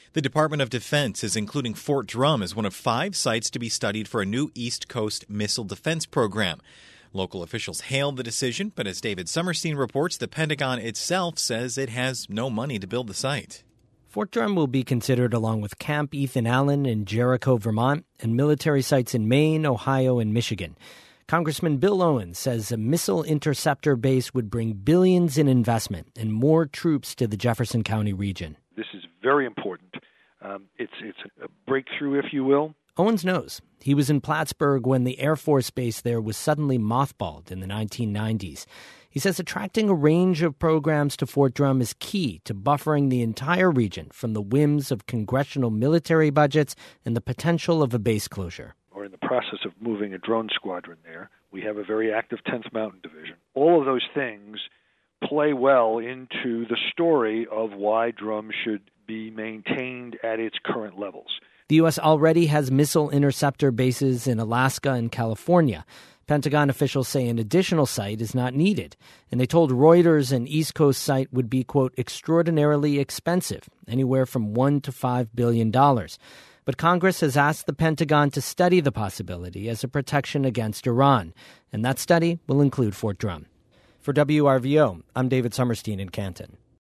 The Department of Defense is including Fort Drum as one of 5 sites to be studied for a new East Coast missile defense program. Local officials hailed the decision, but as David Summerstein reports, the Pentagon itself says it has no money to build the site. Fort Drum will be considered along with Camp Ethan Allen in Jericho, Vermont, and military sites in Maine, Ohio, and Michigan. Congressman Bill Owens says a missile interceptor base would bring billions in investment and more troops to the Jefferson County region. This is very important. It's a breakthrough, if you will. Owens knows. He was in Plattsburgh when the Air Force Base there was suddenly mothballed in the 1990s. He says attracting a range of programs to Fort Drum is key to buffering the entire region from the whims of congressional military budgets and the potential of a base closure. We're in the process of moving a drone squadron there. We have a very active 10th Mountain Division. All of those things play well into the story of why Drum should be maintained at its current levels. The U.S. already has missile interceptor bases in Alaska and California. Pentagon officials say an additional site is not needed, and they told Reuters an East Coast site would be, quote, extraordinarily expensive, anywhere from $1 to $5 billion. But Congress has asked the Pentagon to study the possibility as a protection against Iran, and that study will include Fort Drum. For WRVO, I'm David Summerstein in Canton.